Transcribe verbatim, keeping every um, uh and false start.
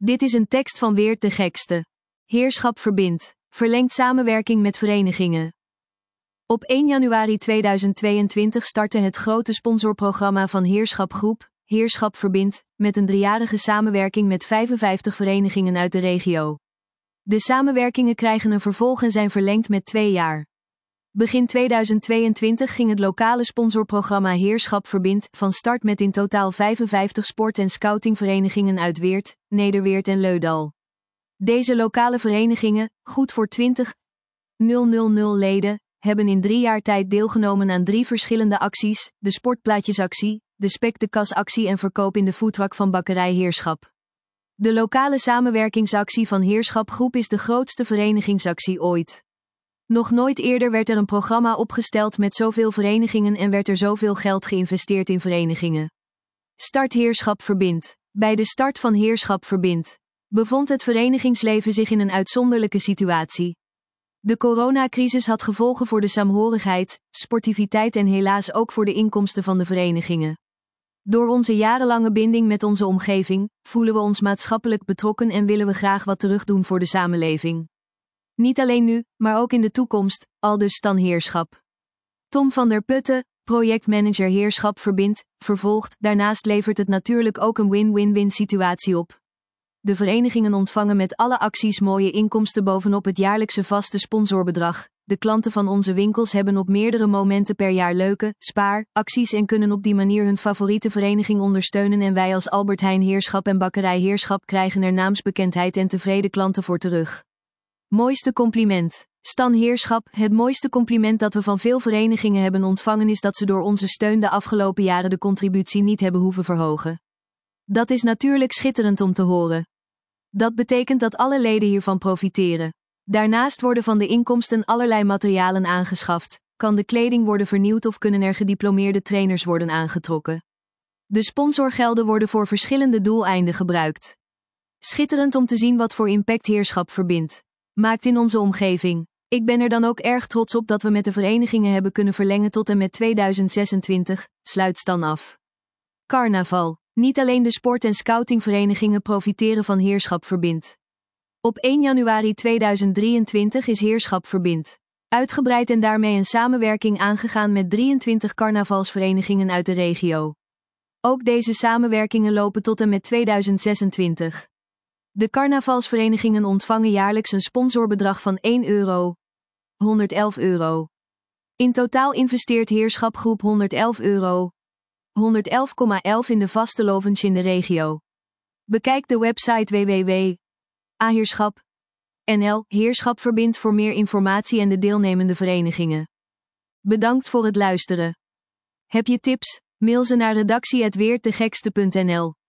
Dit is een tekst van Weert de Gekste. Heerschap verbindt. Verlengt samenwerking met verenigingen. Op één januari tweeduizend tweeëntwintig startte het grote sponsorprogramma van Heerschap Groep, Heerschap verbindt, met een driejarige samenwerking met vijfenvijftig verenigingen uit de regio. De samenwerkingen krijgen een vervolg en zijn verlengd met twee jaar. Begin tweeduizend tweeëntwintig ging het lokale sponsorprogramma Heerschap verbindt van start met in totaal vijfenvijftig sport- en scoutingverenigingen uit Weert, Nederweert en Leudal. Deze lokale verenigingen, goed voor twintig duizend leden, hebben in drie jaar tijd deelgenomen aan drie verschillende acties, de Sportplaatjesactie, de Spek de Kasactie en verkoop in de foodtruck van bakkerij Heerschap. De lokale samenwerkingsactie van Heerschap Groep is de grootste verenigingsactie ooit. Nog nooit eerder werd er een programma opgesteld met zoveel verenigingen en werd er zoveel geld geïnvesteerd in verenigingen. Start Heerschap verbindt. Bij de start van Heerschap verbindt bevond het verenigingsleven zich in een uitzonderlijke situatie. De coronacrisis had gevolgen voor de saamhorigheid, sportiviteit en helaas ook voor de inkomsten van de verenigingen. Door onze jarenlange binding met onze omgeving, voelen we ons maatschappelijk betrokken en willen we graag wat terugdoen voor de samenleving. Niet alleen nu, maar ook in de toekomst, aldus Stan Heerschap. Tom van der Putten, projectmanager Heerschap verbindt, vervolgt, daarnaast levert het natuurlijk ook een win-win-win situatie op. De verenigingen ontvangen met alle acties mooie inkomsten bovenop het jaarlijkse vaste sponsorbedrag. De klanten van onze winkels hebben op meerdere momenten per jaar leuke spaaracties en kunnen op die manier hun favoriete vereniging ondersteunen en wij als Albert Heijn Heerschap en Bakkerij Heerschap krijgen er naamsbekendheid en tevreden klanten voor terug. Mooiste compliment. Stan Heerschap, het mooiste compliment dat we van veel verenigingen hebben ontvangen is dat ze door onze steun de afgelopen jaren de contributie niet hebben hoeven verhogen. Dat is natuurlijk schitterend om te horen. Dat betekent dat alle leden hiervan profiteren. Daarnaast worden van de inkomsten allerlei materialen aangeschaft, kan de kleding worden vernieuwd of kunnen er gediplomeerde trainers worden aangetrokken. De sponsorgelden worden voor verschillende doeleinden gebruikt. Schitterend om te zien wat voor impact Heerschap verbindt. Maakt in onze omgeving. Ik ben er dan ook erg trots op dat we met de verenigingen hebben kunnen verlengen tot en met tweeduizend zesentwintig, sluit Stan af. Carnaval. Niet alleen de sport- en scoutingverenigingen profiteren van Heerschap verbindt. Op één januari tweeduizend drieëntwintig is Heerschap verbindt uitgebreid en daarmee een samenwerking aangegaan met drieëntwintig carnavalsverenigingen uit de regio. Ook deze samenwerkingen lopen tot en met tweeduizend zesentwintig. De carnavalsverenigingen ontvangen jaarlijks een sponsorbedrag van één euro, honderdelf euro. In totaal investeert Heerschap Groep honderdelf euro, honderdelf komma elf in de vaste lovens in de regio. Bekijk de website w w w punt aheerschap punt n l. Heerschap verbindt voor meer informatie en de deelnemende verenigingen. Bedankt voor het luisteren. Heb je tips? Mail ze naar redactie apenstaartje weertdegekste punt n l.